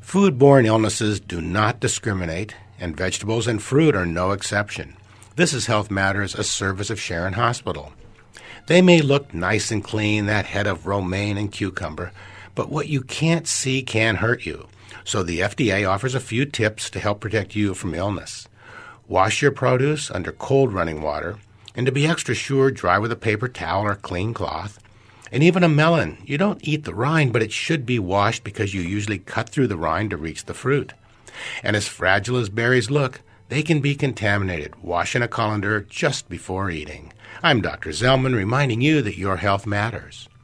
Foodborne illnesses do not discriminate, and vegetables and fruit are no exception. This is Health Matters, a service of Sharon Hospital. They may look nice and clean, that head of romaine and cucumber, but what you can't see can hurt you. So the FDA offers a few tips to help protect you from illness. Wash your produce under cold running water, and to be extra sure, dry with a paper towel or clean cloth. And even a melon, you don't eat the rind, but it should be washed because you usually cut through the rind to reach the fruit. And as fragile as berries look, they can be contaminated. Wash in a colander just before eating. I'm Dr. Zellman, reminding you that your health matters.